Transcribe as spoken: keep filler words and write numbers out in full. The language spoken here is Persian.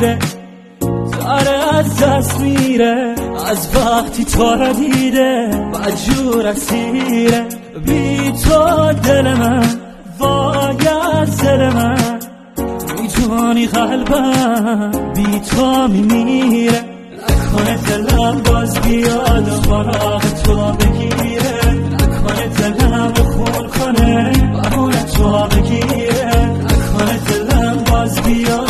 میره، داره از دست میره از وقتی تو رو دیده، بدجور اسیره. بی تو دل من وای از دل من، میدونی قلبم بی تو میمیره. نکنه دلم باز بیاد و فراغ تو بگیره، نکنه دلم خون کنه بهونه تو بگیره، نکنه دلم باز بیاد